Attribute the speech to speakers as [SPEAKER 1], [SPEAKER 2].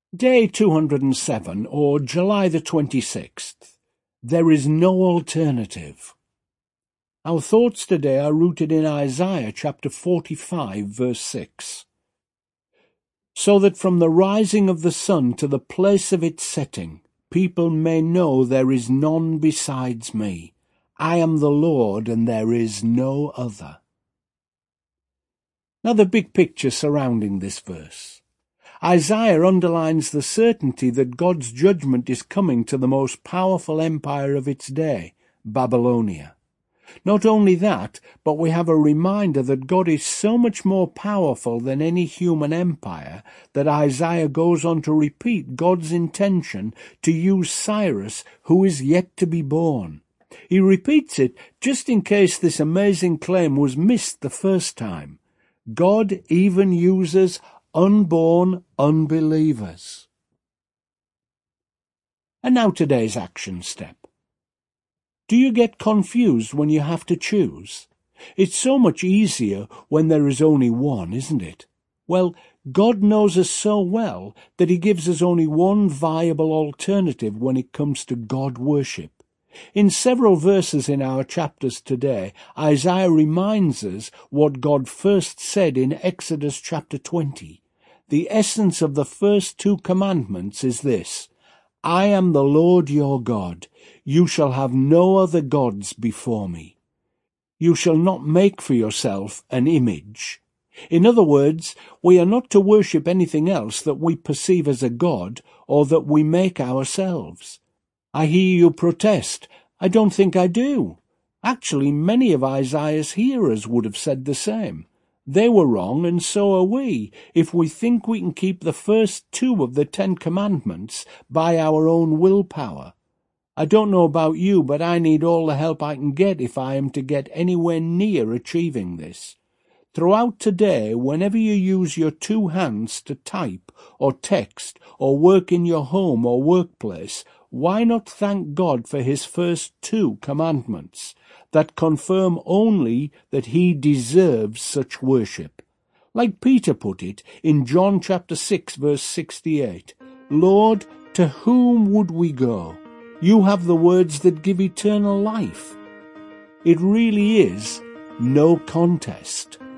[SPEAKER 1] Day 207, or July the 26th. There is no alternative. Our thoughts today are rooted in Isaiah chapter 45, verse 6. So that from the rising of the sun to the place of its setting, people may know there is none besides me. I am the Lord, and there is no other. Now the big picture surrounding this verse. Isaiah underlines the certainty that God's judgment is coming to the most powerful empire of its day, Babylonia. Not only that, but we have a reminder that God is so much more powerful than any human empire that Isaiah goes on to repeat God's intention to use Cyrus, who is yet to be born. He repeats it just in case this amazing claim was missed the first time. God even uses unborn unbelievers. And now today's action step. Do you get confused when you have to choose? It's so much easier when there is only one, isn't it? Well, God knows us so well that He gives us only one viable alternative when it comes to God worship. In several verses in our chapters today, Isaiah reminds us what God first said in Exodus chapter 20. The essence of the first two commandments is this: I am the Lord your God. You shall have no other gods before me. You shall not make for yourself an image. In other words, we are not to worship anything else that we perceive as a god or that we make ourselves. I hear you protest. I don't think I do. Actually, many of Isaiah's hearers would have said the same. They were wrong, and so are we, if we think we can keep the first two of the 10 Commandments by our own willpower. I don't know about you, but I need all the help I can get if I am to get anywhere near achieving this. Throughout today, whenever you use your two hands to type or text or work in your home or workplace, why not thank God for His first 2 commandments that confirm only that He deserves such worship? Like Peter put it in John chapter 6, verse 68, Lord, to whom would we go? You have the words that give eternal life. It really is no contest.